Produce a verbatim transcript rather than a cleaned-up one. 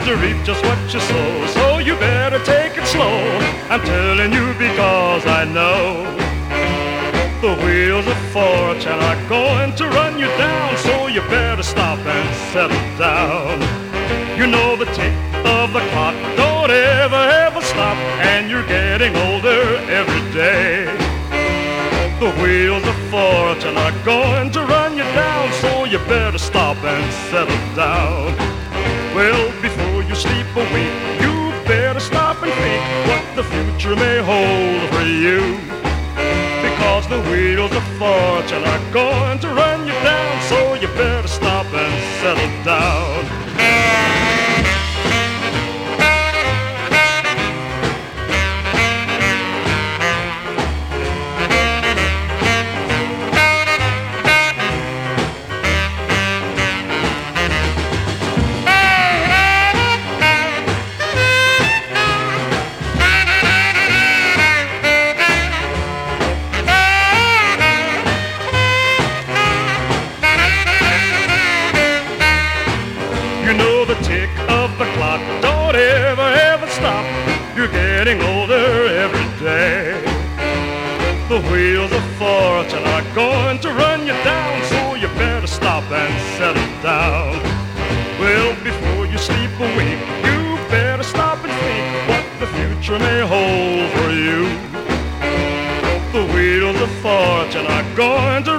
to reap just what you sow. So you better take it slow. I'm telling you because I know the wheels of fortune are going to run you down. So you better stop and settle down. You know the tick of the clock don't ever, ever stop, and you're getting older every day. The wheels of fortune are going to run you down, so you better stop and settle down. Well, before you sleep awake, you better stop and think what the future may hold for you. Because the wheels of fortune are going to run you down, so you better stop and settle down. You know the tick of the clock don't ever, ever stop. You're getting older every day. The wheels of fortune are going to run you down, so you better stop and settle down. Well, before you sleep awake, you better stop and think what the future may hold for you. The wheels of fortune are going to